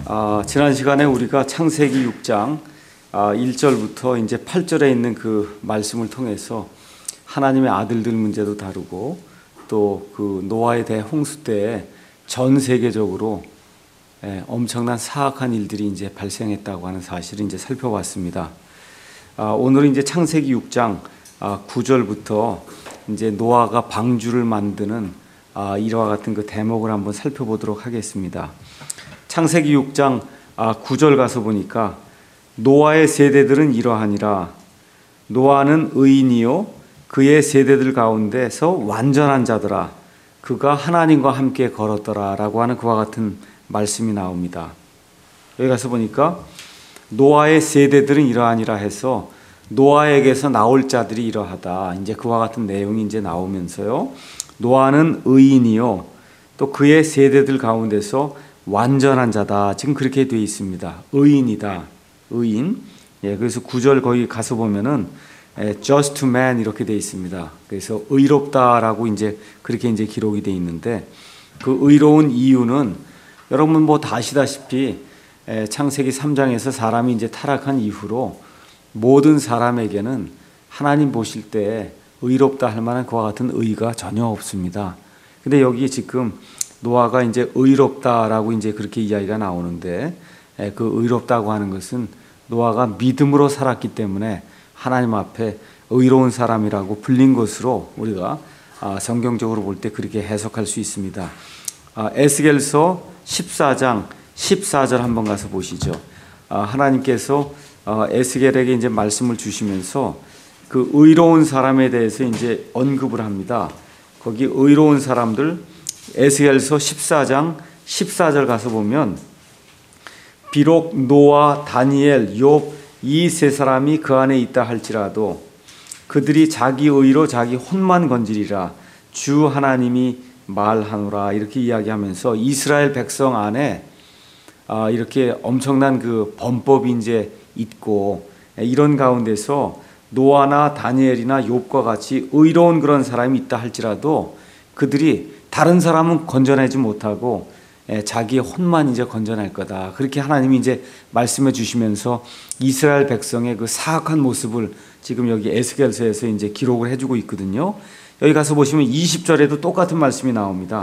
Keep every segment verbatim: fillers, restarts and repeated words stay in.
아, 지난 시간에 우리가 창세기 육 장 아, 일 절부터 이제 팔 절에 있는 그 말씀을 통해서 하나님의 아들들 문제도 다루고 또 그 노아에 대해 홍수 때에 전 세계적으로 예, 엄청난 사악한 일들이 이제 발생했다고 하는 사실을 이제 살펴봤습니다. 아, 오늘은 이제 창세기 육 장 아, 구 절부터 이제 노아가 방주를 만드는 아, 이와 같은 그 대목을 한번 살펴보도록 하겠습니다. 창세기 육 장 아, 구 절 가서 보니까 노아의 세대들은 이러하니라. 노아는 의인이요 그의 세대들 가운데서 완전한 자더라. 그가 하나님과 함께 걸었더라 라고 하는 그와 같은 말씀이 나옵니다. 여기 가서 보니까 노아의 세대들은 이러하니라 해서 노아에게서 나올 자들이 이러하다. 이제 그와 같은 내용이 이제 나오면서요. 노아는 의인이요 또 그의 세대들 가운데서 완전한 자다. 지금 그렇게 되어 있습니다. 의인이다. 의인. 예, 그래서 구 절 거기 가서 보면은 just man 이렇게 되어 있습니다. 그래서 의롭다라고 이제 그렇게 이제 기록이 되어 있는데 그 의로운 이유는 여러분 뭐 다 아시다시피 창세기 삼 장에서 사람이 이제 타락한 이후로 모든 사람에게는 하나님 보실 때 의롭다 할 만한 그와 같은 의가 전혀 없습니다. 근데 여기 지금 노아가 이제 의롭다라고 이제 그렇게 이야기가 나오는데 그 의롭다고 하는 것은 노아가 믿음으로 살았기 때문에 하나님 앞에 의로운 사람이라고 불린 것으로 우리가 성경적으로 볼 때 그렇게 해석할 수 있습니다. 에스겔서 십사 장 십사 절 한번 가서 보시죠. 하나님께서 에스겔에게 이제 말씀을 주시면서 그 의로운 사람에 대해서 이제 언급을 합니다. 거기 의로운 사람들 에스겔서 십사 장 십사 절 가서 보면 비록 노아, 다니엘, 욥 이 세 사람이 그 안에 있다 할지라도 그들이 자기 의로 자기 혼만 건지리라 주 하나님이 말하노라 이렇게 이야기하면서 이스라엘 백성 안에 이렇게 엄청난 그 범법이 이제 있고 이런 가운데서 노아나 다니엘이나 욥과 같이 의로운 그런 사람이 있다 할지라도 그들이 다른 사람은 건져내지 못하고 자기의 혼만 이제 건져낼 거다. 그렇게 하나님이 이제 말씀해 주시면서 이스라엘 백성의 그 사악한 모습을 지금 여기 에스겔서에서 이제 기록을 해주고 있거든요. 여기 가서 보시면 이십 절에도 똑같은 말씀이 나옵니다.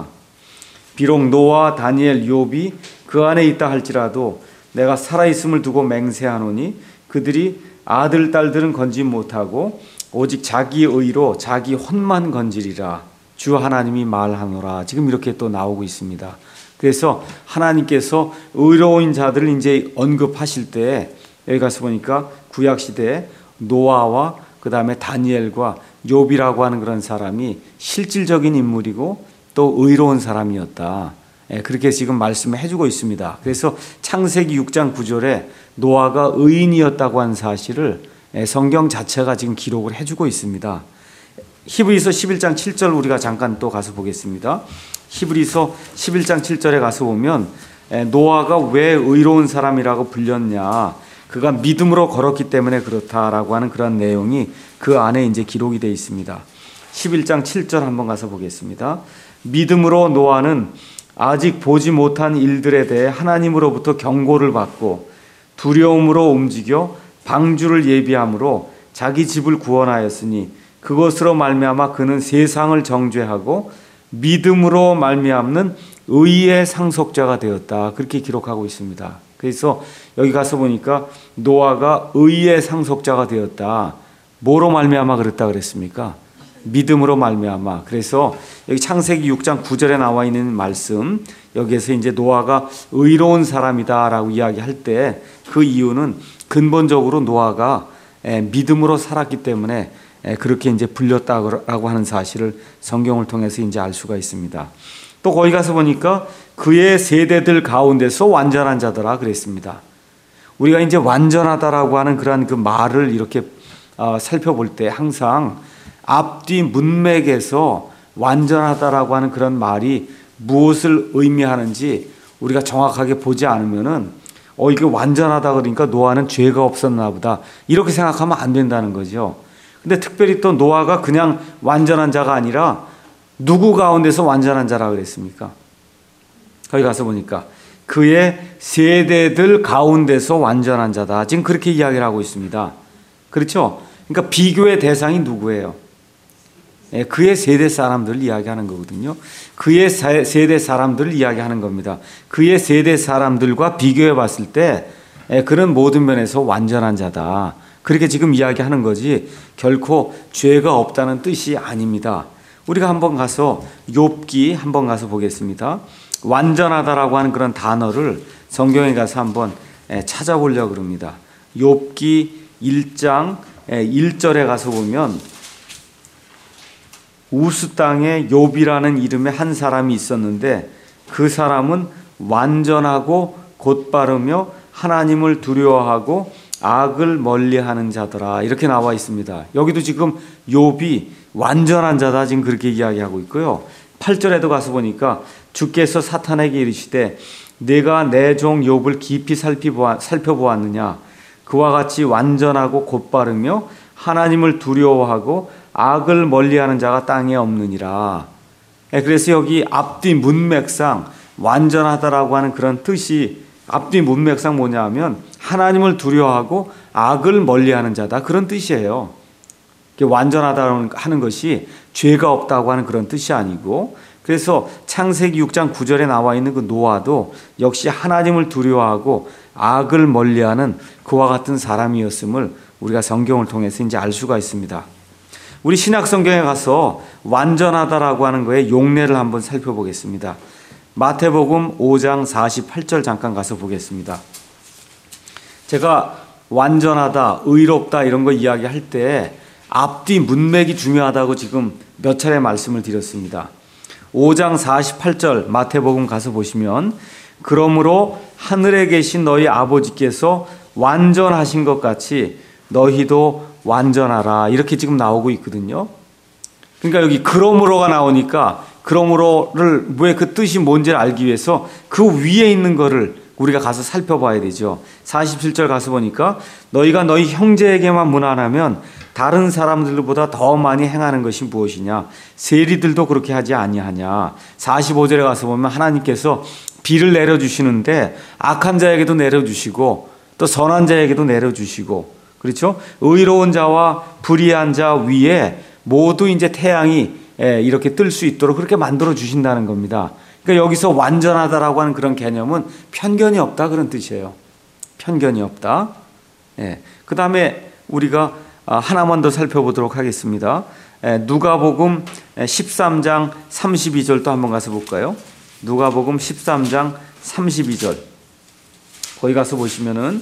비록 노아, 다니엘, 욥이 그 안에 있다 할지라도 내가 살아있음을 두고 맹세하노니 그들이 아들, 딸들은 건지 못하고 오직 자기 의로 자기 혼만 건지리라 주 하나님이 말하노라. 지금 이렇게 또 나오고 있습니다. 그래서 하나님께서 의로운 자들을 이제 언급하실 때 여기 가서 보니까 구약 시대에 노아와 그 다음에 다니엘과 욥이라고 하는 그런 사람이 실질적인 인물이고 또 의로운 사람이었다. 그렇게 지금 말씀을 해주고 있습니다. 그래서 창세기 육 장 구 절에 노아가 의인이었다고 하는 사실을 성경 자체가 지금 기록을 해주고 있습니다. 히브리서 십일 장 칠 절 우리가 잠깐 또 가서 보겠습니다. 히브리서 십일 장 칠 절에 가서 보면 노아가 왜 의로운 사람이라고 불렸냐, 그가 믿음으로 걸었기 때문에 그렇다라고 하는 그런 내용이 그 안에 이제 기록이 되어 있습니다. 십일 장 칠 절 한번 가서 보겠습니다. 믿음으로 노아는 아직 보지 못한 일들에 대해 하나님으로부터 경고를 받고 두려움으로 움직여 방주를 예비함으로 자기 집을 구원하였으니 그것으로 말미암아 그는 세상을 정죄하고 믿음으로 말미암는 의의 상속자가 되었다. 그렇게 기록하고 있습니다. 그래서 여기 가서 보니까 노아가 의의 상속자가 되었다. 뭐로 말미암아 그랬다 그랬습니까? 믿음으로 말미암아. 그래서 여기 창세기 육 장 구 절에 나와 있는 말씀, 여기에서 이제 노아가 의로운 사람이다라고 이야기할 때 그 이유는 근본적으로 노아가 믿음으로 살았기 때문에 그렇게 이제 불렸다고 하는 사실을 성경을 통해서 이제 알 수가 있습니다. 또 거기 가서 보니까 그의 세대들 가운데서 완전한 자더라 그랬습니다. 우리가 이제 완전하다라고 하는 그런 그 말을 이렇게 살펴볼 때 항상 앞뒤 문맥에서 완전하다라고 하는 그런 말이 무엇을 의미하는지 우리가 정확하게 보지 않으면은 어 이게 완전하다 그러니까 노아는 죄가 없었나 보다 이렇게 생각하면 안 된다는 거죠. 근데 특별히 또 노아가 그냥 완전한 자가 아니라 누구 가운데서 완전한 자라 그랬습니까? 거기 가서 보니까 그의 세대들 가운데서 완전한 자다. 지금 그렇게 이야기를 하고 있습니다. 그렇죠? 그러니까 비교의 대상이 누구예요? 예, 그의 세대 사람들을 이야기하는 거거든요. 그의 세대 사람들을 이야기하는 겁니다. 그의 세대 사람들과 비교해 봤을 때 예, 그런 모든 면에서 완전한 자다. 그렇게 지금 이야기하는 거지 결코 죄가 없다는 뜻이 아닙니다. 우리가 한번 가서 욥기 한번 가서 보겠습니다. 완전하다라고 하는 그런 단어를 성경에 가서 한번 찾아보려고 그럽니다. 욥기 일 장 일 절에 가서 보면 우스 땅에 욥이라는 이름의 한 사람이 있었는데 그 사람은 완전하고 곧바르며 하나님을 두려워하고 악을 멀리하는 자더라. 이렇게 나와 있습니다. 여기도 지금 욥이 완전한 자다 지금 그렇게 이야기하고 있고요. 팔 절에도 가서 보니까 주께서 사탄에게 이르시되 내가 내 종 욥을 깊이 살펴보았느냐 그와 같이 완전하고 곧바르며 하나님을 두려워하고 악을 멀리하는 자가 땅에 없느니라. 그래서 여기 앞뒤 문맥상 완전하다라고 하는 그런 뜻이 앞뒤 문맥상 뭐냐 하면 하나님을 두려워하고 악을 멀리하는 자다 그런 뜻이에요. 완전하다는 하는 것이 죄가 없다고 하는 그런 뜻이 아니고 그래서 창세기 육 장 구 절에 나와 있는 그 노아도 역시 하나님을 두려워하고 악을 멀리하는 그와 같은 사람이었음을 우리가 성경을 통해서 이제 알 수가 있습니다. 우리 신약 성경에 가서 완전하다라고 하는 거에 용례를 한번 살펴보겠습니다. 마태복음 오 장 사십팔 절 잠깐 가서 보겠습니다. 제가 완전하다, 의롭다 이런 거 이야기할 때 앞뒤 문맥이 중요하다고 지금 몇 차례 말씀을 드렸습니다. 오 장 사십팔 절 마태복음 가서 보시면 그러므로 하늘에 계신 너희 아버지께서 완전하신 것 같이 너희도 완전하라 이렇게 지금 나오고 있거든요. 그러니까 여기 그러므로가 나오니까 그러므로를 왜 그 뜻이 뭔지를 알기 위해서 그 위에 있는 거를 우리가 가서 살펴봐야 되죠. 사십칠 절 가서 보니까 너희가 너희 형제에게만 무난하면 다른 사람들보다 더 많이 행하는 것이 무엇이냐 세리들도 그렇게 하지 아니하냐. 사십오 절에 가서 보면 하나님께서 비를 내려주시는데 악한 자에게도 내려주시고 또 선한 자에게도 내려주시고 그렇죠? 의로운 자와 불의한 자 위에 모두 이제 태양이 이렇게 뜰 수 있도록 그렇게 만들어 주신다는 겁니다. 그러니까 여기서 완전하다라고 하는 그런 개념은 편견이 없다 그런 뜻이에요. 편견이 없다. 예. 그 다음에 우리가 하나만 더 살펴보도록 하겠습니다. 누가복음 십삼 장 삼십이 절도 한번 가서 볼까요? 누가복음 십삼 장 삼십이 절. 거기 가서 보시면은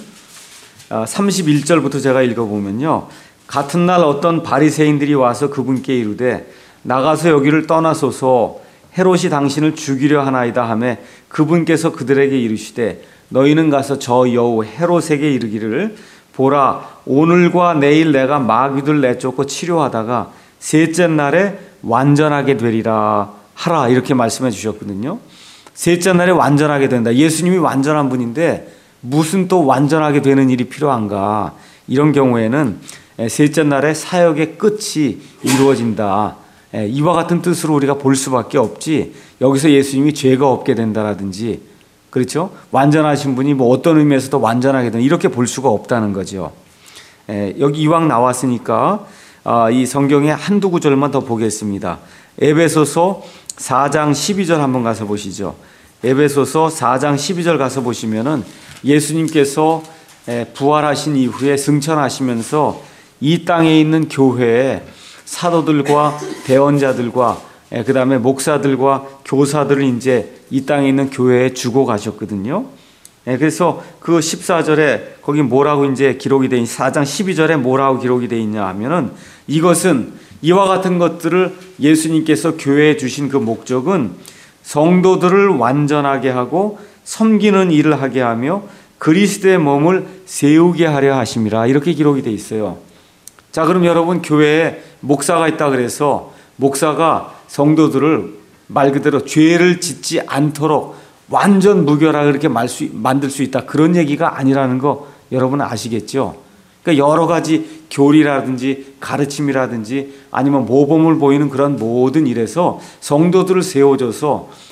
삼십일 절부터 제가 읽어보면요. 같은 날 어떤 바리새인들이 와서 그분께 이르되 나가서 여기를 떠나소서 헤롯이 당신을 죽이려 하나이다 하매 그분께서 그들에게 이르시되 너희는 가서 저 여우 헤롯에게 이르기를 보라 오늘과 내일 내가 마귀들 내쫓고 치료하다가 셋째 날에 완전하게 되리라 하라 이렇게 말씀해 주셨거든요. 셋째 날에 완전하게 된다. 예수님이 완전한 분인데 무슨 또 완전하게 되는 일이 필요한가. 이런 경우에는 셋째 날에 사역의 끝이 이루어진다. 이와 같은 뜻으로 우리가 볼 수밖에 없지 여기서 예수님이 죄가 없게 된다라든지 그렇죠? 완전하신 분이 뭐 어떤 의미에서 더 완전하게 된다 이렇게 볼 수가 없다는 거죠. 여기 이왕 나왔으니까 이 성경의 한두 구절만 더 보겠습니다. 에베소서 사 장 십이 절 한번 가서 보시죠. 에베소서 사 장 십이 절 가서 보시면은 예수님께서 부활하신 이후에 승천하시면서 이 땅에 있는 교회에 사도들과 대언자들과 그 다음에 목사들과 교사들을 이제 이 땅에 있는 교회에 주고 가셨거든요. 그래서 그 십사 절에 거기 뭐라고 이제 기록이 되어 있, 사 장 십이 절에 뭐라고 기록이 되어 있냐 하면은 이것은 이와 같은 것들을 예수님께서 교회에 주신 그 목적은 성도들을 완전하게 하고 섬기는 일을 하게 하며 그리스도의 몸을 세우게 하려 하심이라 이렇게 기록이 되어 있어요. 자, 그럼 여러분 교회에 목사가 있다 그래서 목사가 성도들을 말 그대로 죄를 짓지 않도록 완전 무결하게 그렇게 만들 수 있다 그런 얘기가 아니라는 거 여러분 아시겠죠? 그러니까 여러 가지 교리라든지 가르침이라든지 아니면 모범을 보이는 그런 모든 일에서 성도들을 세워줘서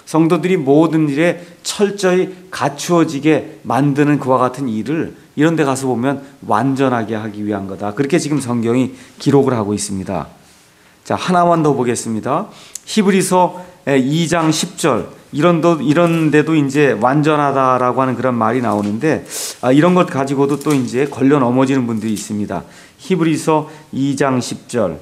성도들이 모든 일에 철저히 갖추어지게 만드는 그와 같은 일을 이런 데 가서 보면 완전하게 하기 위한 거다. 그렇게 지금 성경이 기록을 하고 있습니다. 자, 하나만 더 보겠습니다. 히브리서 이 장 십 절 이런, 이런 데도 이제 완전하다라고 하는 그런 말이 나오는데, 아, 이런 것 가지고도 또 이제 걸려 넘어지는 분들이 있습니다. 히브리서 이 장 십 절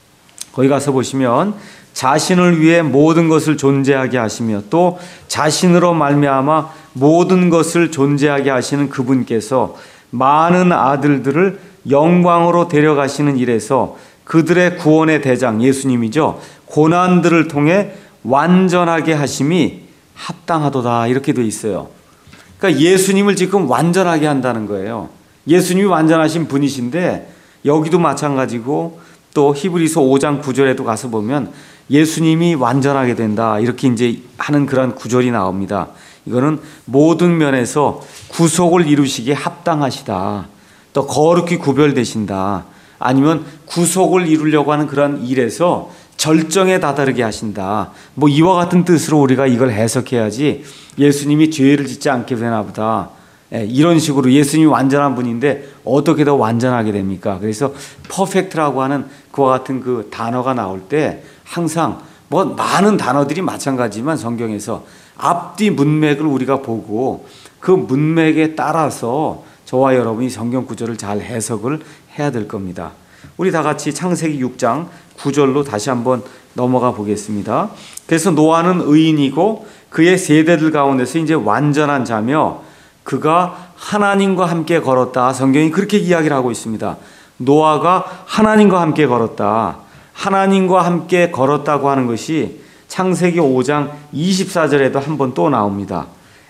거기 가서 보시면 자신을 위해 모든 것을 존재하게 하시며 또 자신으로 말미암아 모든 것을 존재하게 하시는 그분께서 많은 아들들을 영광으로 데려가시는 일에서 그들의 구원의 대장 예수님이죠. 고난들을 통해 완전하게 하심이 합당하도다 이렇게 돼 있어요. 그러니까 예수님을 지금 완전하게 한다는 거예요. 예수님이 완전하신 분이신데 여기도 마찬가지고 또 히브리서 오 장 구 절에도 가서 보면 예수님이 완전하게 된다 이렇게 이제 하는 그런 구절이 나옵니다. 이거는 모든 면에서 구속을 이루시기에 합당하시다. 또 거룩히 구별되신다. 아니면 구속을 이루려고 하는 그런 일에서 절정에 다다르게 하신다. 뭐 이와 같은 뜻으로 우리가 이걸 해석해야지 예수님이 죄를 짓지 않게 되나 보다. 예, 이런 식으로 예수님이 완전한 분인데 어떻게 더 완전하게 됩니까? 그래서 퍼펙트라고 하는 그와 같은 그 단어가 나올 때 항상 뭐 많은 단어들이 마찬가지지만 성경에서 앞뒤 문맥을 우리가 보고 그 문맥에 따라서 저와 여러분이 성경 구절을 잘 해석을 해야 될 겁니다. 우리 다 같이 창세기 육 장 구 절로 다시 한번 넘어가 보겠습니다. 그래서 노아는 의인이고 그의 세대들 가운데서 이제 완전한 자며 그가 하나님과 함께 걸었다. 성경이 그렇게 이야기를 하고 있습니다. 노아가 하나님과 함께 걸었다. 하나님과 함께 걸었다고 하는 것이 창세기 오 장 이십사 절에도 한번 또 나옵니다.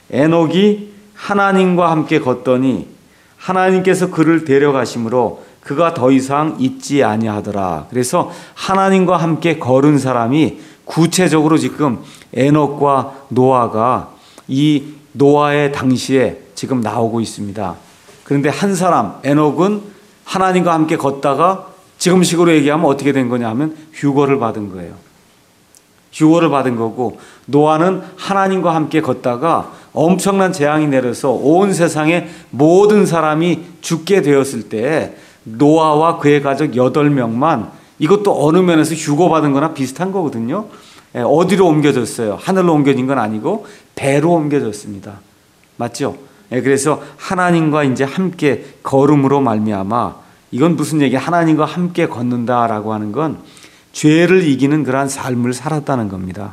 에녹이 하나님과 함께 걷더니 하나님께서 그를 데려가심으로 그가 더 이상 있지 아니하더라. 그래서 하나님과 함께 걸은 사람이 구체적으로 지금 에녹과 노아가 이 노아의 당시에 지금 나오고 있습니다. 그런데 한 사람 에녹은 하나님과 함께 걷다가 지금식으로 얘기하면 어떻게 된 거냐 하면 휴거를 받은 거예요. 휴거를 받은 거고 노아는 하나님과 함께 걷다가 엄청난 재앙이 내려서 온 세상의 모든 사람이 죽게 되었을 때 노아와 그의 가족 여덟 명만 이것도 어느 면에서 휴거받은 거나 비슷한 거거든요. 어디로 옮겨졌어요? 하늘로 옮겨진 건 아니고 배로 옮겨졌습니다. 맞죠? 그래서 하나님과 이제 함께 걸음으로 말미암아 이건 무슨 얘기? 하나님과 함께 걷는다라고 하는 건 죄를 이기는 그러한 삶을 살았다는 겁니다.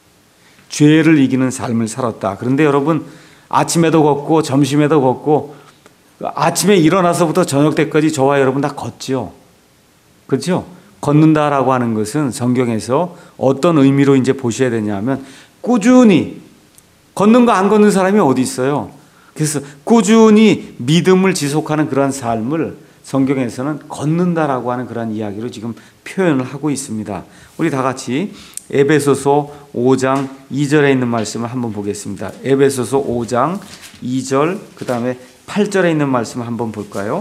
죄를 이기는 삶을 살았다. 그런데 여러분 아침에도 걷고 점심에도 걷고 아침에 일어나서부터 저녁 때까지 저와 여러분 다 걷죠. 그렇죠? 걷는다라고 하는 것은 성경에서 어떤 의미로 이제 보셔야 되냐면 꾸준히 걷는 거 안 걷는 사람이 어디 있어요? 그래서 꾸준히 믿음을 지속하는 그러한 삶을 성경에서는 걷는다라고 하는 그런 이야기로 지금 표현을 하고 있습니다. 우리 다 같이 에베소서 오 장 이 절에 있는 말씀을 한번 보겠습니다. 에베소서 오 장 이 절 그 다음에 팔 절에 있는 말씀을 한번 볼까요?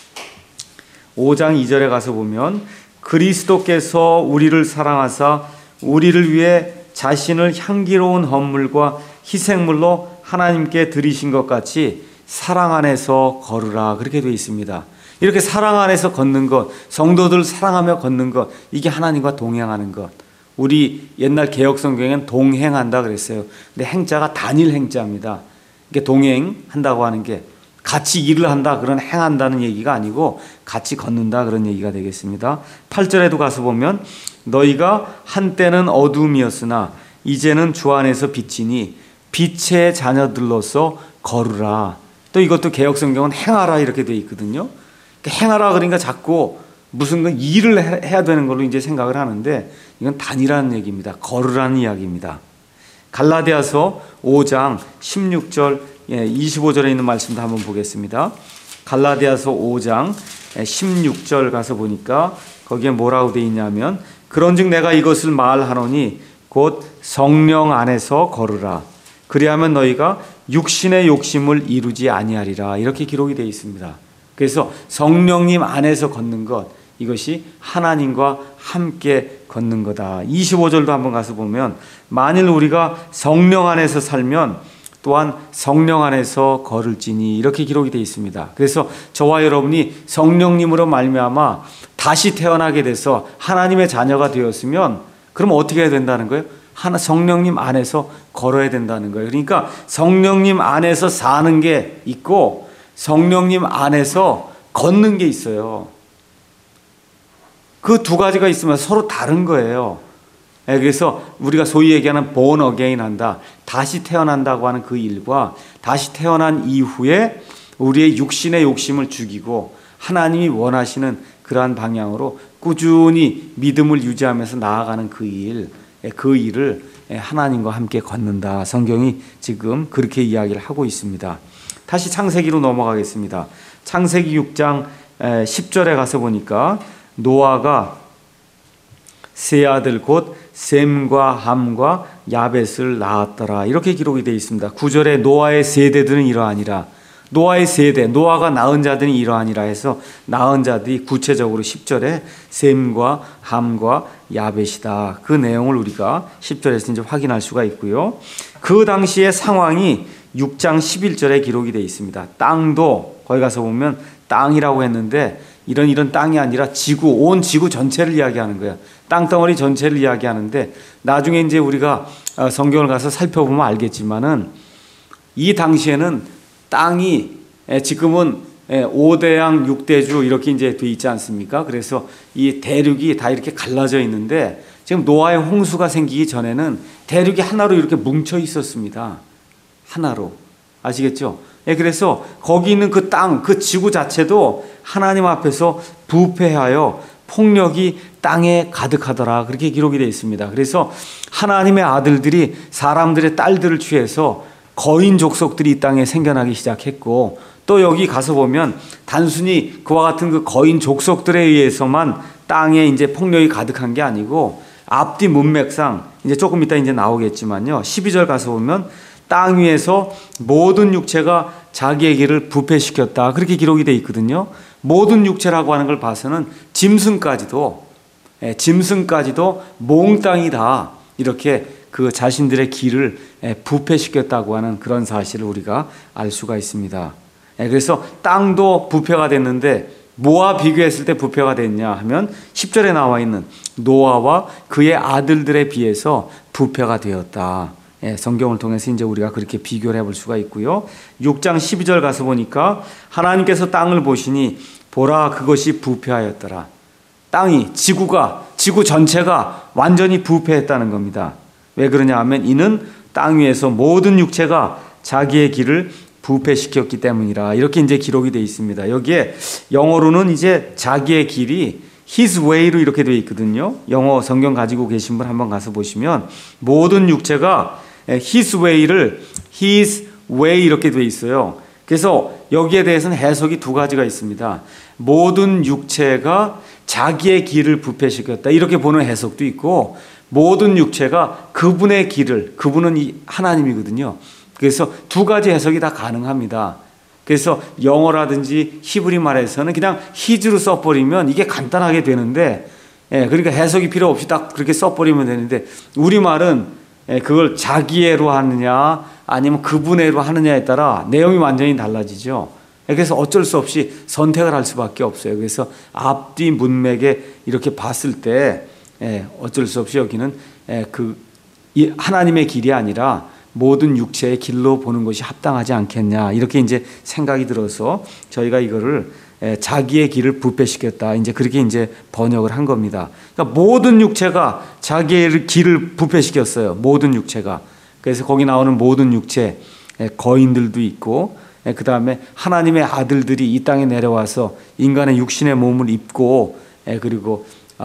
오 장 이 절에 가서 보면 그리스도께서 우리를 사랑하사 우리를 위해 자신을 향기로운 헌물과 희생물로 하나님께 드리신 것 같이 사랑 안에서 걸으라 그렇게 되어 있습니다. 이렇게 사랑 안에서 걷는 것, 성도들 사랑하며 걷는 것, 이게 하나님과 동행하는 것. 우리 옛날 개역 성경에는 동행한다 그랬어요. 근데 행자가 단일 행자입니다. 이게 동행한다고 하는 게 같이 일을 한다 그런 행한다는 얘기가 아니고 같이 걷는다 그런 얘기가 되겠습니다. 팔 절에도 가서 보면 너희가 한때는 어둠이었으나 이제는 주 안에서 빛이니 빛의 자녀들로서 걸으라. 또 이것도 개역 성경은 행하라 이렇게 되어 있거든요. 행하라 그러니까 자꾸 무슨 그 일을 해야 되는 걸로 이제 생각을 하는데 이건 단일한 얘기입니다. 걸으라는 이야기입니다. 갈라디아서 오 장 십육 절 이십오 절에 있는 말씀도 한번 보겠습니다. 갈라디아서 오 장 십육 절 가서 보니까 거기에 뭐라고 되어 있냐면 그런즉 내가 이것을 말하노니 곧 성령 안에서 걸으라. 그리하면 너희가 육신의 욕심을 이루지 아니하리라. 이렇게 기록이 되어 있습니다. 그래서 성령님 안에서 걷는 것, 이것이 하나님과 함께 걷는 거다. 이십오 절도 한번 가서 보면 만일 우리가 성령 안에서 살면 또한 성령 안에서 걸을지니 이렇게 기록이 되어 있습니다. 그래서 저와 여러분이 성령님으로 말미암아 다시 태어나게 돼서 하나님의 자녀가 되었으면 그럼 어떻게 해야 된다는 거예요? 하나 성령님 안에서 걸어야 된다는 거예요. 그러니까 성령님 안에서 사는 게 있고 성령님 안에서 걷는 게 있어요. 그 두 가지가 있으면 서로 다른 거예요. 그래서 우리가 소위 얘기하는 born again 한다. 다시 태어난다고 하는 그 일과 다시 태어난 이후에 우리의 육신의 욕심을 죽이고 하나님이 원하시는 그러한 방향으로 꾸준히 믿음을 유지하면서 나아가는 그 일, 그 일을 하나님과 함께 걷는다. 성경이 지금 그렇게 이야기를 하고 있습니다. 다시 창세기로 넘어가겠습니다. 창세기 육 장 십 절에 가서 보니까 노아가 세 아들 곧 셈과 함과 야벳을 낳았더라. 이렇게 기록이 되어 있습니다. 구 절에 노아의 세대들은 이러하니라. 노아의 세대, 노아가 낳은 자들이 이러하니라 해서 낳은 자들이 구체적으로 십 절에 셈과 함과 야벳이다. 그 내용을 우리가 십 절에서 이제 확인할 수가 있고요. 그 당시의 상황이 육 장 십일 절에 기록이 되어 있습니다. 땅도 거기 가서 보면 땅이라고 했는데 이런 이런 땅이 아니라 지구, 온 지구 전체를 이야기하는 거예요. 땅덩어리 전체를 이야기하는데 나중에 이제 우리가 성경을 가서 살펴보면 알겠지만은 이 당시에는 땅이 지금은 오대양 육대주 이렇게 이제 돼 있지 않습니까? 그래서 이 대륙이 다 이렇게 갈라져 있는데 지금 노아의 홍수가 생기기 전에는 대륙이 하나로 이렇게 뭉쳐 있었습니다. 하나로. 아시겠죠? 예, 그래서 거기 있는 그 땅, 그 지구 자체도 하나님 앞에서 부패하여 폭력이 땅에 가득하더라. 그렇게 기록이 되어 있습니다. 그래서 하나님의 아들들이 사람들의 딸들을 취해서 거인 족속들이 이 땅에 생겨나기 시작했고 또 여기 가서 보면 단순히 그와 같은 그 거인 족속들에 의해서만 땅에 이제 폭력이 가득한 게 아니고 앞뒤 문맥상 이제 조금 이따 이제 나오겠지만요. 십이 절 가서 보면 땅 위에서 모든 육체가 자기의 길을 부패시켰다. 그렇게 기록이 되어 있거든요. 모든 육체라고 하는 걸 봐서는 짐승까지도, 예, 짐승까지도 몽땅이다. 이렇게 그 자신들의 길을 예, 부패시켰다고 하는 그런 사실을 우리가 알 수가 있습니다. 예, 그래서 땅도 부패가 됐는데 뭐와 비교했을 때 부패가 됐냐 하면 십 절에 나와 있는 노아와 그의 아들들에 비해서 부패가 되었다. 예, 성경을 통해서 이제 우리가 그렇게 비교를 해볼 수가 있고요. 육 장 십이 절 가서 보니까 하나님께서 땅을 보시니 보라 그것이 부패하였더라. 땅이 지구가 지구 전체가 완전히 부패했다는 겁니다. 왜 그러냐 하면 이는 땅 위에서 모든 육체가 자기의 길을 부패시켰기 때문이라. 이렇게 이제 기록이 되어 있습니다. 여기에 영어로는 이제 자기의 길이 His way로 이렇게 되어 있거든요. 영어 성경 가지고 계신 분 한번 가서 보시면 모든 육체가 His way를 His way 이렇게 되어 있어요. 그래서 여기에 대해서는 해석이 두 가지가 있습니다. 모든 육체가 자기의 길을 부패시켰다. 이렇게 보는 해석도 있고 모든 육체가 그분의 길을, 그분은 이 하나님이거든요. 그래서 두 가지 해석이 다 가능합니다. 그래서 영어라든지 히브리 말에서는 그냥 히즈로 써버리면 이게 간단하게 되는데, 예, 그러니까 해석이 필요 없이 딱 그렇게 써버리면 되는데, 우리말은 예, 그걸 자기애로 하느냐 아니면 그분애로 하느냐에 따라 내용이 완전히 달라지죠. 예, 그래서 어쩔 수 없이 선택을 할 수밖에 없어요. 그래서 앞뒤 문맥에 이렇게 봤을 때 예, 어쩔 수 없이 여기는 예, 그 이 하나님의 길이 아니라 모든 육체의 길로 보는 것이 합당하지 않겠냐 이렇게 이제 생각이 들어서 저희가 이거를 자기의 길을 부패시켰다 이제 그렇게 이제 번역을 한 겁니다. 그러니까 모든 육체가 자기의 길을 부패시켰어요. 모든 육체가. 그래서 거기 나오는 모든 육체 거인들도 있고 그 다음에 하나님의 아들들이 이 땅에 내려와서 인간의 육신의 몸을 입고 그리고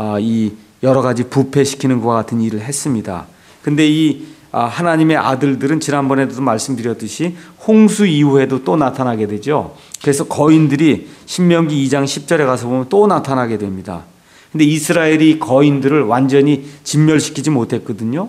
이 여러 가지 부패시키는 것과 같은 일을 했습니다. 근데 이 하나님의 아들들은 지난번에도 말씀드렸듯이 홍수 이후에도 또 나타나게 되죠. 그래서 거인들이 신명기 이 장 십 절에 가서 보면 또 나타나게 됩니다. 근데 이스라엘이 거인들을 완전히 진멸시키지 못했거든요.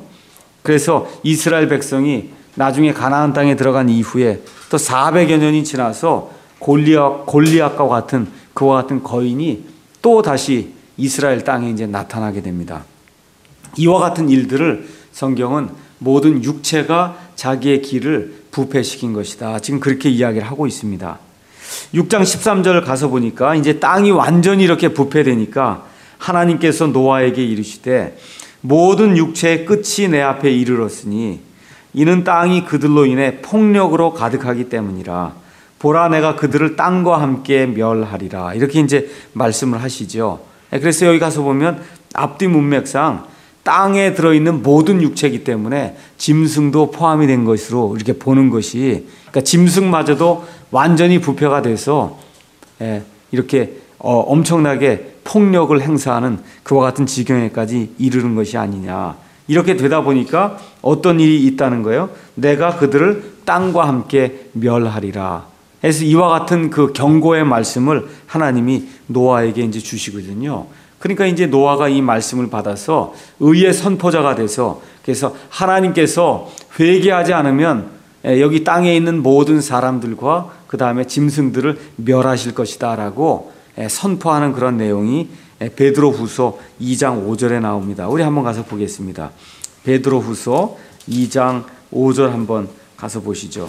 그래서 이스라엘 백성이 나중에 가나안 땅에 들어간 이후에 또 사백여 년이 지나서 골리앗, 골리앗과 같은 그와 같은 거인이 또 다시 이스라엘 땅에 이제 나타나게 됩니다. 이와 같은 일들을 성경은 모든 육체가 자기의 길을 부패시킨 것이다. 지금 그렇게 이야기를 하고 있습니다. 육 장 십삼 절 가서 보니까 이제 땅이 완전히 이렇게 부패되니까 하나님께서 노아에게 이르시되 모든 육체의 끝이 내 앞에 이르렀으니 이는 땅이 그들로 인해 폭력으로 가득하기 때문이라. 보라, 내가 그들을 땅과 함께 멸하리라. 이렇게 이제 말씀을 하시죠. 그래서 여기 가서 보면 앞뒤 문맥상 땅에 들어있는 모든 육체이기 때문에 짐승도 포함이 된 것으로 이렇게 보는 것이, 그러니까 짐승마저도 완전히 부패가 돼서 이렇게 엄청나게 폭력을 행사하는 그와 같은 지경에까지 이르는 것이 아니냐. 이렇게 되다 보니까 어떤 일이 있다는 거예요. 내가 그들을 땅과 함께 멸하리라. 그래서 이와 같은 그 경고의 말씀을 하나님이 노아에게 이제 주시거든요. 그러니까 이제 노아가 이 말씀을 받아서 의의 선포자가 돼서, 그래서 하나님께서 회개하지 않으면 여기 땅에 있는 모든 사람들과 그 다음에 짐승들을 멸하실 것이다 라고 선포하는 그런 내용이 베드로후서 이 장 오 절에 나옵니다. 우리 한번 가서 보겠습니다. 베드로후서 이 장 오 절 한번 가서 보시죠.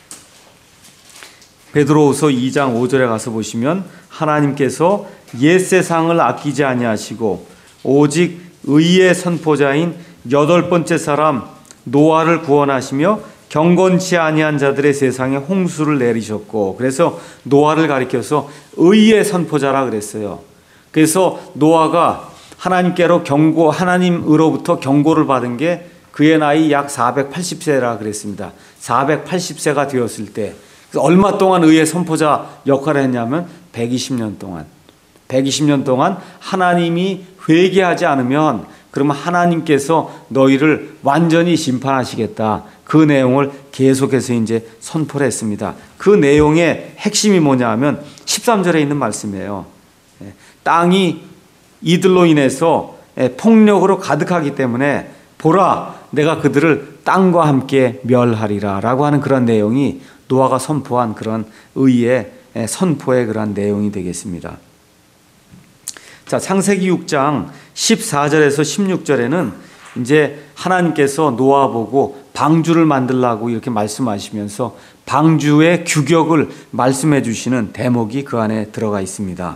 베드로후서 이 장 오 절에 가서 보시면 하나님께서 옛 세상을 아끼지 아니하시고 오직 의의 선포자인 여덟 번째 사람 노아를 구원하시며 경건치 아니한 자들의 세상에 홍수를 내리셨고, 그래서 노아를 가리켜서 의의 선포자라 그랬어요. 그래서 노아가 하나님께로 경고, 하나님으로부터 경고를 받은 게 그의 나이 약 사백팔십 세라 그랬습니다. 사백팔십 세가 되었을 때 얼마 동안 의의 선포자 역할을 했냐면 백이십 년 동안. 백이십 년 동안 하나님이 회개하지 않으면 그러면 하나님께서 너희를 완전히 심판하시겠다. 그 내용을 계속해서 이제 선포를 했습니다. 그 내용의 핵심이 뭐냐 하면 십삼 절에 있는 말씀이에요. 땅이 이들로 인해서 폭력으로 가득하기 때문에 보라, 내가 그들을 땅과 함께 멸하리라 라고 하는 그런 내용이 노아가 선포한 그런 의의 선포의 그런 내용이 되겠습니다. 자, 창세기 육 장 십사 절에서 십육 절에는 이제 하나님께서 노아 보고 방주를 만들라고 이렇게 말씀하시면서 방주의 규격을 말씀해 주시는 대목이 그 안에 들어가 있습니다.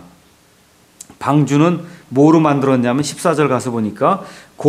방주는 뭐로 만들었냐면 십사 절 가서 보니까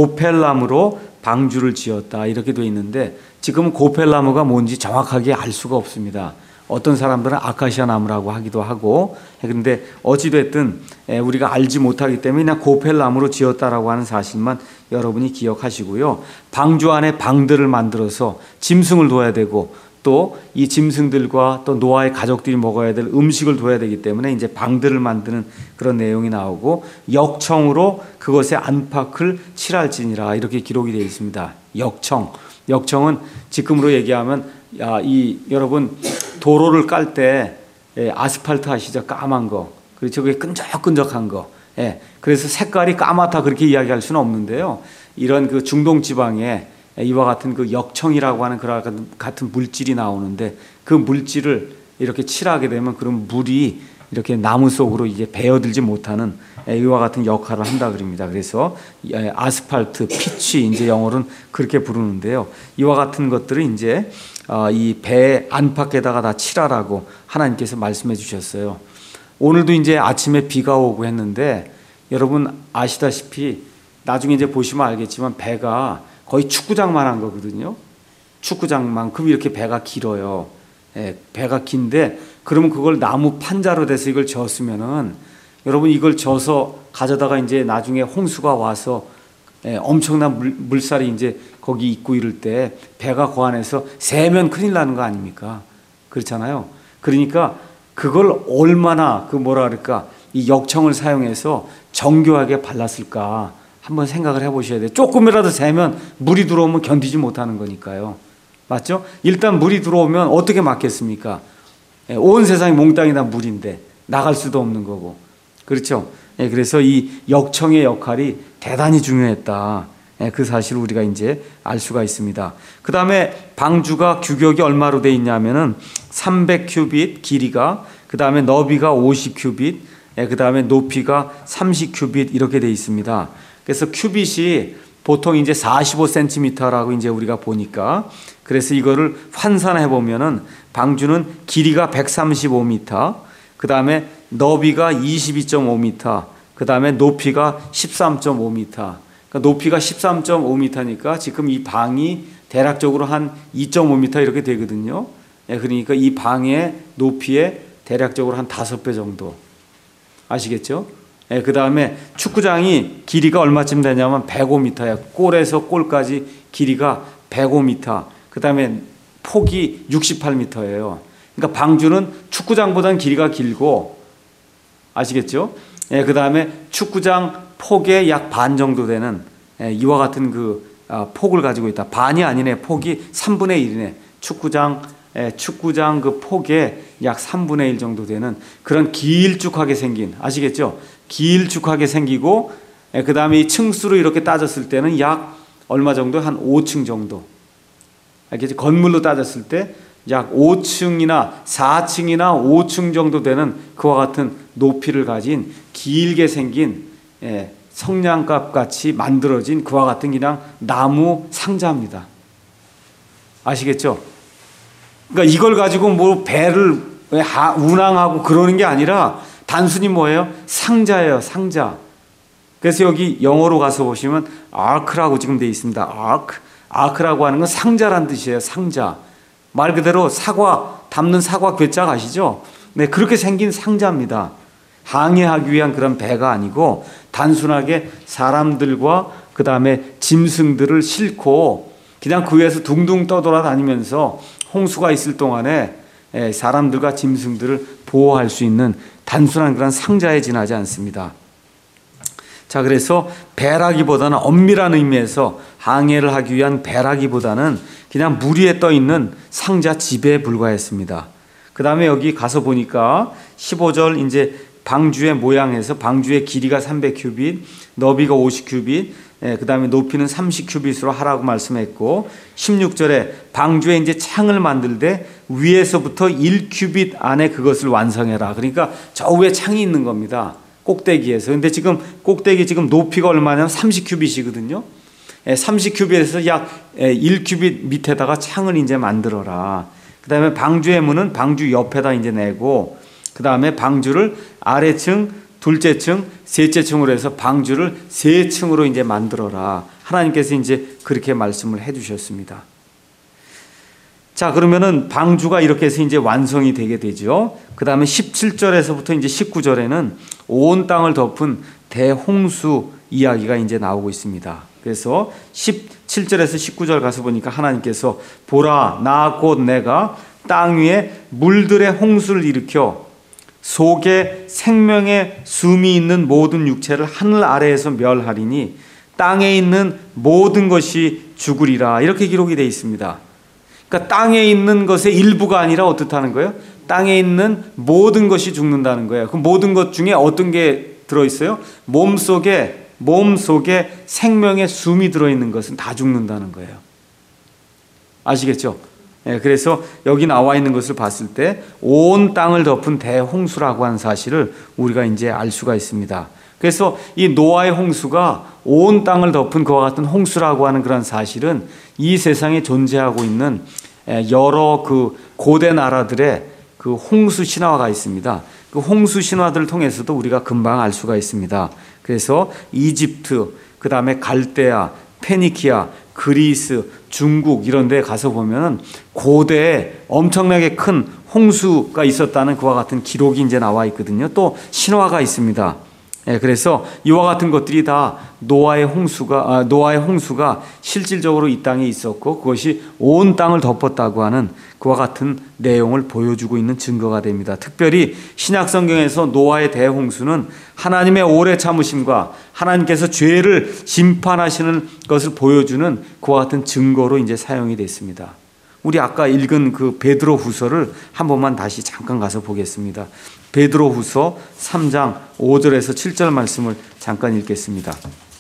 고펠나무로 방주를 지었다 이렇게 돼 있는데, 지금은 고펠나무가 뭔지 정확하게 알 수가 없습니다. 어떤 사람들은 아카시아 나무라고 하기도 하고, 그런데 어찌됐든 우리가 알지 못하기 때문에 그냥 고펠나무로 지었다라고 하는 사실만 여러분이 기억하시고요. 방주 안에 방들을 만들어서 짐승을 둬야 되고, 또 이 짐승들과 또 노아의 가족들이 먹어야 될 음식을 둬야 되기 때문에 이제 방들을 만드는 그런 내용이 나오고, 역청으로 그것에 안팎을 칠할지니라 이렇게 기록이 되어 있습니다. 역청. 역청은 지금으로 얘기하면 야, 이 여러분 도로를 깔 때 아스팔트 아시죠? 까만 거. 그렇죠? 그게 끈적끈적한 거. 예. 그래서 색깔이 까맣다 그렇게 이야기할 수는 없는데요. 이런 그 중동 지방에 이와 같은 그 역청이라고 하는 그런 같은 물질이 나오는데, 그 물질을 이렇게 칠하게 되면 그런 물이 이렇게 나무 속으로 이제 배어들지 못하는 이와 같은 역할을 한다 그럽니다. 그래서 아스팔트, 피치 이제 영어로는 그렇게 부르는데요. 이와 같은 것들을 이제 이 배 안팎에다가 다 칠하라고 하나님께서 말씀해 주셨어요. 오늘도 이제 아침에 비가 오고 했는데, 여러분 아시다시피 나중에 이제 보시면 알겠지만 배가 거의 축구장만한 거거든요. 축구장만큼 이렇게 배가 길어요. 예, 배가 긴데 그러면 그걸 나무 판자로 돼서 이걸 졌으면은 여러분 이걸 져서 가져다가 이제 나중에 홍수가 와서 예, 엄청난 물, 물살이 이제 거기 있고 이럴 때 배가 그 안에서 새면 큰일 나는 거 아닙니까? 그렇잖아요. 그러니까 그걸 얼마나 그 뭐라 그럴까 이 역청을 사용해서 정교하게 발랐을까 한번 생각을 해보셔야 돼요. 조금이라도 새면 물이 들어오면 견디지 못하는 거니까요. 맞죠? 일단 물이 들어오면 어떻게 막겠습니까? 예, 온 세상이 몽땅이 다 물인데 나갈 수도 없는 거고. 그렇죠? 예, 그래서 이 역청의 역할이 대단히 중요했다. 예, 그 사실을 우리가 이제 알 수가 있습니다. 그 다음에 방주가 규격이 얼마로 돼 있냐면은 삼백 큐빗 길이가, 그 다음에 너비가 오십 큐빗, 그 다음에 높이가 삼십 큐빗 이렇게 되어 있습니다. 그래서 큐빗이 보통 이제 사십오 센티미터라고 이제 우리가 보니까, 그래서 이거를 환산해 보면은 방주는 길이가 백삼십오 미터, 그 다음에 너비가 이십이 점 오 미터, 그 다음에 높이가 십삼 점 오 미터. 그러니까 높이가 십삼 점 오 미터니까 지금 이 방이 대략적으로 한 이 점 오 미터 이렇게 되거든요. 그러니까 이 방의 높이에 대략적으로 한 다섯 배 정도. 아시겠죠? 그 다음에 축구장이 길이가 얼마쯤 되냐면 백오 미터야. 골에서 골까지 길이가 백오 미터. 그 다음에 폭이 육십팔 미터예요. 그러니까 방주는 축구장보다는 길이가 길고, 아시겠죠? 그 다음에 축구장 폭의 약 반 정도 되는 이와 같은 그 폭을 가지고 있다. 반이 아니네. 폭이 삼분의 일이네. 축구장 축구장 그 폭의 약 삼분의 일 정도 되는 그런 길쭉하게 생긴, 아시겠죠? 길쭉하게 생기고, 그 다음에 이 층수로 이렇게 따졌을 때는 약 얼마 정도? 한 오 층 정도. 알겠죠? 건물로 따졌을 때 약 오 층이나 사 층이나 오 층 정도 되는 그와 같은 높이를 가진 길게 생긴 성냥갑 같이 만들어진 그와 같은 그냥 나무 상자입니다. 아시겠죠? 그러니까 이걸 가지고 뭐 배를 운항하고 그러는 게 아니라 단순히 뭐예요? 상자예요, 상자. 그래서 여기 영어로 가서 보시면 아크라고 지금 되어 있습니다. 아크. 아크라고 하는 건 상자란 뜻이에요, 상자. 말 그대로 사과, 담는 사과 괴짝 아시죠? 네, 그렇게 생긴 상자입니다. 항해하기 위한 그런 배가 아니고 단순하게 사람들과 그 다음에 짐승들을 싣고 그냥 그 위에서 둥둥 떠돌아다니면서 홍수가 있을 동안에 사람들과 짐승들을 보호할 수 있는 단순한 그런 상자에 지나지 않습니다. 자, 그래서 배라기보다는 엄밀한 의미에서 항해를 하기 위한 배라기보다는 그냥 물 위에 떠 있는 상자 지배에 불과했습니다. 그 다음에 여기 가서 보니까 십오 절 이제 방주의 모양에서 방주의 길이가 삼백 큐빗, 너비가 오십 큐빗, 예, 그 다음에 높이는 삼십 큐빗으로 하라고 말씀했고, 십육 절에 방주에 이제 창을 만들 때 위에서부터 일 큐빗 안에 그것을 완성해라. 그러니까 저 위에 창이 있는 겁니다. 꼭대기에서. 근데 지금 꼭대기 지금 높이가 얼마냐면 삼십 큐빗이거든요. 예, 삼십 큐빗에서 약 일 큐빗 밑에다가 창을 이제 만들어라. 그 다음에 방주의 문은 방주 옆에다 이제 내고, 그 다음에 방주를 아래층, 둘째 층, 셋째 층으로 해서 방주를 세 층으로 이제 만들어라. 하나님께서 이제 그렇게 말씀을 해 주셨습니다. 자, 그러면은 방주가 이렇게 해서 이제 완성이 되게 되죠. 그 다음에 십칠 절에서부터 이제 십구 절에는 온 땅을 덮은 대홍수 이야기가 이제 나오고 있습니다. 그래서 십칠 절에서 십구 절 가서 보니까 하나님께서 보라, 나 곧 내가 땅 위에 물들의 홍수를 일으켜 속에 생명의 숨이 있는 모든 육체를 하늘 아래에서 멸하리니 땅에 있는 모든 것이 죽으리라. 이렇게 기록이 되어 있습니다. 그러니까 땅에 있는 것의 일부가 아니라 어떻다는 거예요? 땅에 있는 모든 것이 죽는다는 거예요. 그 모든 것 중에 어떤 게 들어있어요? 몸속에 몸속에 생명의 숨이 들어있는 것은 다 죽는다는 거예요. 아시겠죠? 예, 그래서 여기 나와 있는 것을 봤을 때 온 땅을 덮은 대홍수라고 하는 사실을 우리가 이제 알 수가 있습니다. 그래서 이 노아의 홍수가 온 땅을 덮은 그와 같은 홍수라고 하는 그런 사실은 이 세상에 존재하고 있는 여러 그 고대 나라들의 그 홍수 신화가 있습니다. 그 홍수 신화들을 통해서도 우리가 금방 알 수가 있습니다. 그래서 이집트, 그 다음에 갈대아, 페니키아, 그리스, 중국 이런 데 가서 보면은 고대에 엄청나게 큰 홍수가 있었다는 그와 같은 기록이 이제 나와 있거든요. 또 신화가 있습니다. 예, 그래서 이와 같은 것들이 다 노아의 홍수가 아, 노아의 홍수가 실질적으로 이 땅에 있었고 그것이 온 땅을 덮었다고 하는 그와 같은 내용을 보여주고 있는 증거가 됩니다. 특별히 신약 성경에서 노아의 대홍수는 하나님의 오래 참으심과 하나님께서 죄를 심판하시는 것을 보여주는 그와 같은 증거로 이제 사용이 됐습니다. 우리 아까 읽은 그 베드로후서를 한 번만 다시 잠깐 가서 보겠습니다. 베드로후서 삼 장 오 절에서 칠 절 말씀을 잠깐 읽겠습니다.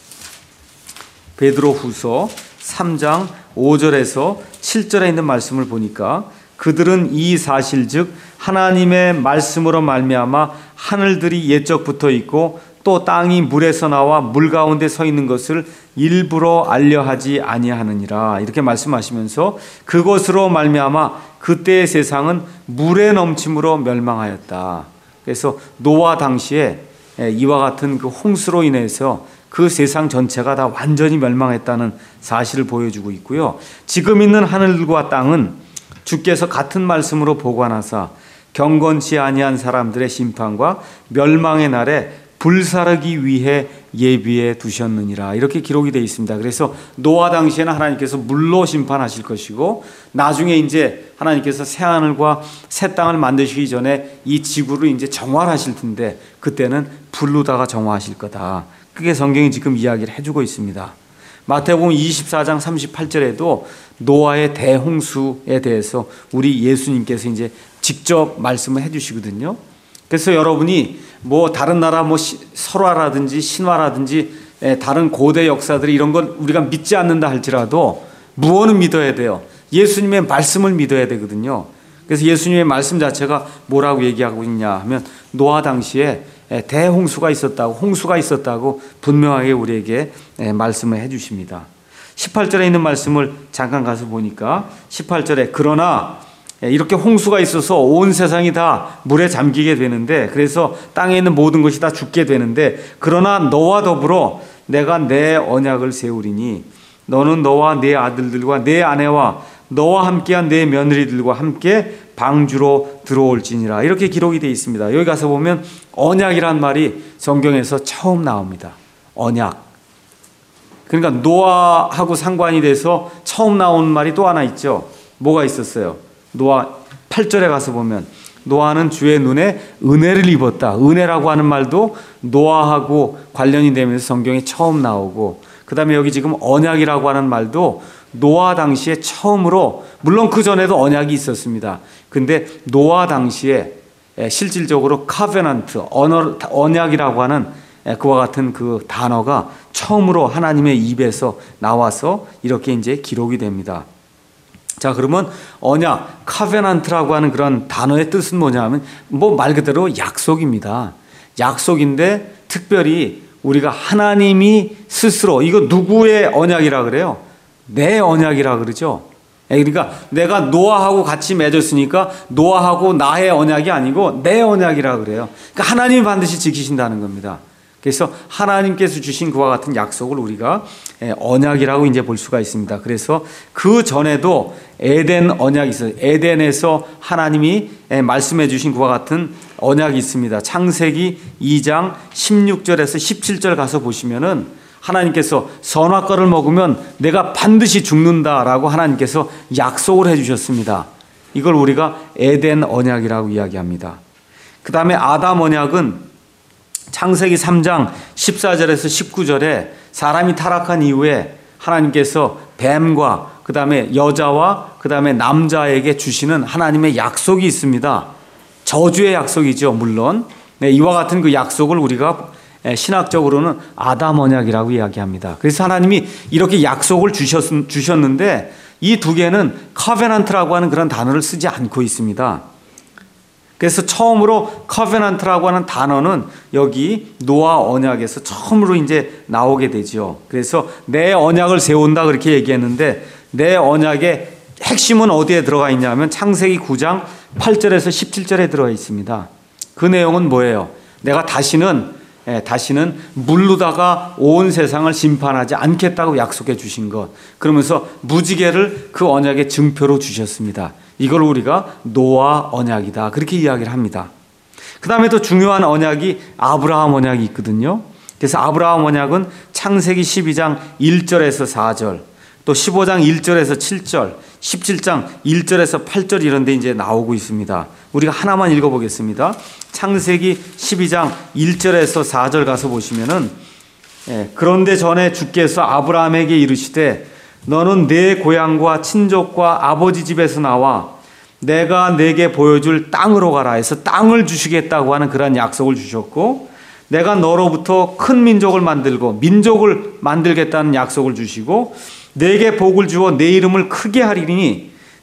베드로후서 삼 장 오 절에서 칠 절에 있는 말씀을 보니까 그들은 이 사실 즉 하나님의 말씀으로 말미암아 하늘들이 옛적부터 있고 또 땅이 물에서 나와 물 가운데 서 있는 것을 일부러 알려하지 아니하느니라. 이렇게 말씀하시면서 그것으로 말미암아 그때의 세상은 물에 넘침으로 멸망하였다. 그래서 노아 당시에 이와 같은 그 홍수로 인해서 그 세상 전체가 다 완전히 멸망했다는 사실을 보여주고 있고요. 지금 있는 하늘과 땅은 주께서 같은 말씀으로 보관하사 경건치 아니한 사람들의 심판과 멸망의 날에 불사르기 위해 예비해 두셨느니라. 이렇게 기록이 되어 있습니다. 그래서 노아 당시에는 하나님께서 물로 심판하실 것이고 나중에 이제 하나님께서 새 하늘과 새 땅을 만드시기 전에 이 지구를 이제 정화하실 텐데 그때는 불로다가 정화하실 거다. 그게 성경이 지금 이야기를 해주고 있습니다. 마태복음 이십사 장 삼십팔 절에도 노아의 대홍수에 대해서 우리 예수님께서 이제 직접 말씀을 해주시거든요. 그래서 여러분이 뭐 다른 나라 뭐 설화라든지 신화라든지 다른 고대 역사들이 이런 건 우리가 믿지 않는다 할지라도 무엇은 믿어야 돼요? 예수님의 말씀을 믿어야 되거든요. 그래서 예수님의 말씀 자체가 뭐라고 얘기하고 있냐 하면 노아 당시에 대홍수가 있었다고, 홍수가 있었다고 분명하게 우리에게 말씀을 해 주십니다. 십팔 절에 있는 말씀을 잠깐 가서 보니까 십팔 절에 그러나 이렇게 홍수가 있어서 온 세상이 다 물에 잠기게 되는데 그래서 땅에 있는 모든 것이 다 죽게 되는데 그러나 너와 더불어 내가 내 언약을 세우리니 너는 너와 네 아들들과 네 아내와 너와 함께한 네 며느리들과 함께 방주로 들어올지니라. 이렇게 기록이 되어 있습니다. 여기 가서 보면 언약이란 말이 성경에서 처음 나옵니다. 언약. 그러니까 노아하고 상관이 돼서 처음 나오는 말이 또 하나 있죠. 뭐가 있었어요? 노아 팔 절에 가서 보면 노아는 주의 눈에 은혜를 입었다. 은혜라고 하는 말도 노아하고 관련이 되면서 성경에 처음 나오고 그 다음에 여기 지금 언약이라고 하는 말도 노아 당시에 처음으로 물론 그 전에도 언약이 있었습니다. 근데 노아 당시에 실질적으로 카베넌트, 언약이라고 하는 그와 같은 그 단어가 처음으로 하나님의 입에서 나와서 이렇게 이제 기록이 됩니다. 자, 그러면 언약, 카베넌트라고 하는 그런 단어의 뜻은 뭐냐 하면 뭐 말 그대로 약속입니다. 약속인데 특별히 우리가 하나님이 스스로 이거 누구의 언약이라 그래요? 내 언약이라 그러죠. 그러니까 내가 노아하고 같이 맺었으니까 노아하고 나의 언약이 아니고 내 언약이라 그래요. 그러니까 하나님이 반드시 지키신다는 겁니다. 그래서 하나님께서 주신 그와 같은 약속을 우리가 언약이라고 이제 볼 수가 있습니다. 그래서 그 전에도 에덴 언약이 있어요. 에덴에서 하나님이 말씀해 주신 그와 같은 언약이 있습니다. 창세기 이 장 십육 절에서 십칠 절 가서 보시면은 하나님께서 선악과를 먹으면 내가 반드시 죽는다라고 하나님께서 약속을 해 주셨습니다. 이걸 우리가 에덴 언약이라고 이야기합니다. 그 다음에 아담 언약은 창세기 삼 장 십사 절에서 십구 절에 사람이 타락한 이후에 하나님께서 뱀과 그 다음에 여자와 그 다음에 남자에게 주시는 하나님의 약속이 있습니다. 저주의 약속이죠, 물론. 네, 이와 같은 그 약속을 우리가 신학적으로는 아담 언약이라고 이야기합니다. 그래서 하나님이 이렇게 약속을 주셨, 주셨는데 이 두 개는 커베넌트라고 하는 그런 단어를 쓰지 않고 있습니다. 그래서 처음으로 커베넌트라고 하는 단어는 여기 노아 언약에서 처음으로 이제 나오게 되죠. 그래서 내 언약을 세운다 그렇게 얘기했는데 내 언약의 핵심은 어디에 들어가 있냐면 창세기 구 장 팔 절에서 십칠 절에 들어가 있습니다. 그 내용은 뭐예요? 내가 다시는 예, 다시는 물로다가 온 세상을 심판하지 않겠다고 약속해 주신 것. 그러면서 무지개를 그 언약의 증표로 주셨습니다. 이걸 우리가 노아 언약이다 그렇게 이야기를 합니다. 그 다음에 또 중요한 언약이 아브라함 언약이 있거든요. 그래서 아브라함 언약은 창세기 십이 장 일 절에서 사 절, 또 십오 장 일 절에서 칠 절, 십칠 장 일 절에서 팔 절 이런 데 이제 나오고 있습니다. 우리가 하나만 읽어보겠습니다. 창세기 십이 장 일 절에서 사 절 가서 보시면은 예, 그런데 전에 주께서 아브라함에게 이르시되 너는 내 고향과 친족과 아버지 집에서 나와 내가 내게 보여줄 땅으로 가라 해서 땅을 주시겠다고 하는 그런 약속을 주셨고 내가 너로부터 큰 민족을 만들고 민족을 만들겠다는 약속을 주시고 내게 복을 주어 내 이름을 크게 하리니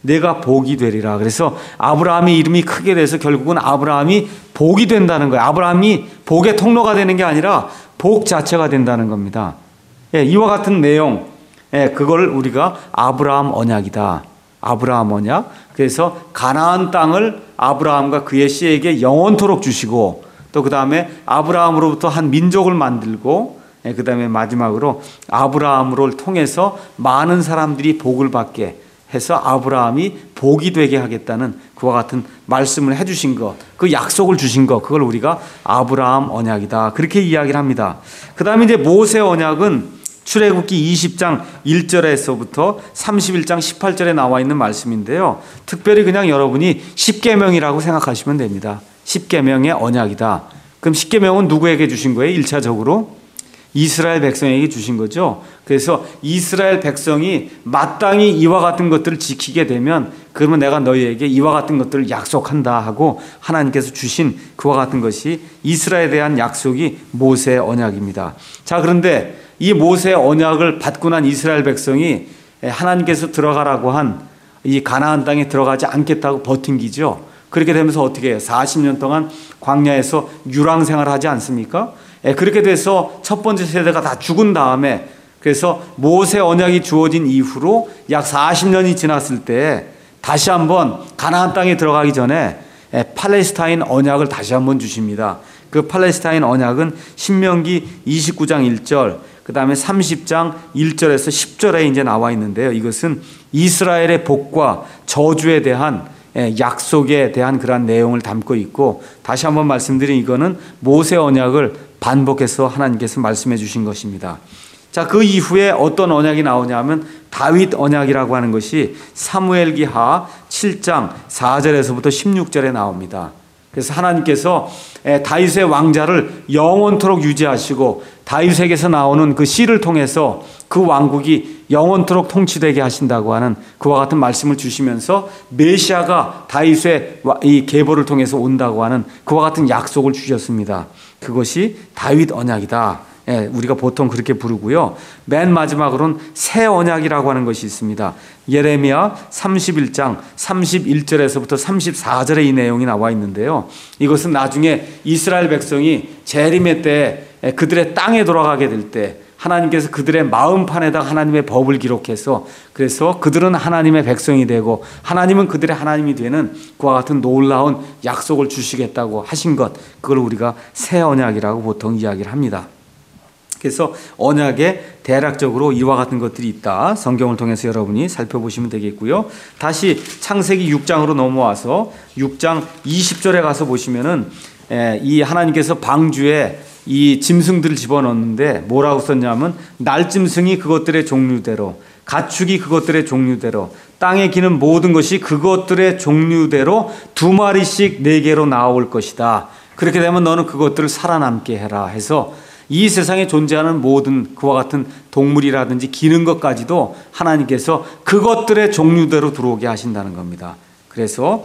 내가 복이 되리라. 그래서 아브라함의 이름이 크게 돼서 결국은 아브라함이 복이 된다는 거예요. 아브라함이 복의 통로가 되는 게 아니라 복 자체가 된다는 겁니다. 예, 이와 같은 내용, 예, 그걸 우리가 아브라함 언약이다. 아브라함 언약. 그래서 가나안 땅을 아브라함과 그의 씨에게 영원토록 주시고, 또 그 다음에 아브라함으로부터 한 민족을 만들고, 예, 그 다음에 마지막으로 아브라함을 통해서 많은 사람들이 복을 받게 해서 아브라함이 복이 되게 하겠다는 그와 같은 말씀을 해주신 것, 그 약속을 주신 것, 그걸 우리가 아브라함 언약이다. 그렇게 이야기를 합니다. 그 다음에 이제 모세 언약은 출애굽기 이십 장 일 절에서부터 삼십일 장 십팔 절에 나와 있는 말씀인데요. 특별히 그냥 여러분이 십계명이라고 생각하시면 됩니다. 십계명의 언약이다. 그럼 십계명은 누구에게 주신 거예요? 일 차적으로 이스라엘 백성에게 주신 거죠. 그래서 이스라엘 백성이 마땅히 이와 같은 것들을 지키게 되면 그러면 내가 너희에게 이와 같은 것들을 약속한다 하고 하나님께서 주신 그와 같은 것이 이스라엘에 대한 약속이 모세의 언약입니다. 자, 그런데 이 모세의 언약을 받고 난 이스라엘 백성이 하나님께서 들어가라고 한 이 가나안 땅에 들어가지 않겠다고 버팅기죠. 그렇게 되면서 어떻게 해요? 사십 년 동안 광야에서 유랑 생활을 하지 않습니까? 그렇게 돼서 첫 번째 세대가 다 죽은 다음에, 그래서 모세 언약이 주어진 이후로 약 사십 년이 지났을 때 다시 한번 가나안 땅에 들어가기 전에 팔레스타인 언약을 다시 한번 주십니다. 그 팔레스타인 언약은 신명기 이십구 장 일 절, 그 다음에 삼십 장 일 절에서 십 절에 이제 나와 있는데요. 이것은 이스라엘의 복과 저주에 대한 약속에 대한 그러한 내용을 담고 있고, 다시 한번 말씀드린 이거는 모세 언약을 반복해서 하나님께서 말씀해 주신 것입니다. 자, 그 이후에 어떤 언약이 나오냐면 다윗 언약이라고 하는 것이 사무엘기하 칠 장 사 절에서부터 십육 절에 나옵니다. 그래서 하나님께서 다윗의 왕자를 영원토록 유지하시고 다윗에게서 나오는 그 씨를 통해서 그 왕국이 영원토록 통치되게 하신다고 하는 그와 같은 말씀을 주시면서 메시아가 다윗의 이 계보를 통해서 온다고 하는 그와 같은 약속을 주셨습니다. 그것이 다윗 언약이다. 예, 우리가 보통 그렇게 부르고요. 맨 마지막으로는 새 언약이라고 하는 것이 있습니다. 예레미야 삼십일 장 삼십일 절에서부터 삼십사 절에 이 내용이 나와 있는데요. 이것은 나중에 이스라엘 백성이 재림의 때 그들의 땅에 돌아가게 될 때 하나님께서 그들의 마음판에다 하나님의 법을 기록해서, 그래서 그들은 하나님의 백성이 되고 하나님은 그들의 하나님이 되는 그와 같은 놀라운 약속을 주시겠다고 하신 것, 그걸 우리가 새 언약이라고 보통 이야기를 합니다. 그래서 언약에 대략적으로 이와 같은 것들이 있다. 성경을 통해서 여러분이 살펴보시면 되겠고요. 다시 창세기 육 장으로 넘어와서 육 장 이십 절에 가서 보시면은 이 하나님께서 방주에 이 짐승들을 집어넣는데 뭐라고 썼냐면 날짐승이 그것들의 종류대로, 가축이 그것들의 종류대로, 땅에 기는 모든 것이 그것들의 종류대로 두 마리씩 네 개로 나올 것이다. 그렇게 되면 너는 그것들을 살아남게 해라 해서 이 세상에 존재하는 모든 그와 같은 동물이라든지 기는 것까지도 하나님께서 그것들의 종류대로 들어오게 하신다는 겁니다. 그래서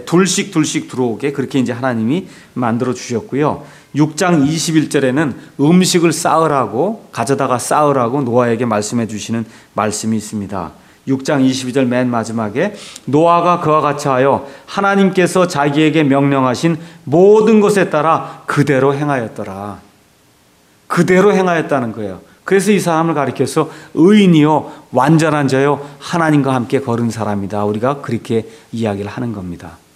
둘씩 둘씩 들어오게 그렇게 이제 하나님이 만들어 주셨고요. 육 장 이십일 절에는 음식을 쌓으라고, 가져다가 쌓으라고 노아에게 말씀해 주시는 말씀이 있습니다. 육 장 이십이 절 맨 마지막에 노아가 그와 같이 하여 하나님께서 자기에게 명령하신 모든 것에 따라 그대로 행하였더라. 그대로 행하였다는 거예요. 그래서 이 사람을 가리켜서 의인이요 완전한 자요 하나님과 함께 걸은 사람이다. 우리가 그렇게 이야기를 하는 겁니다.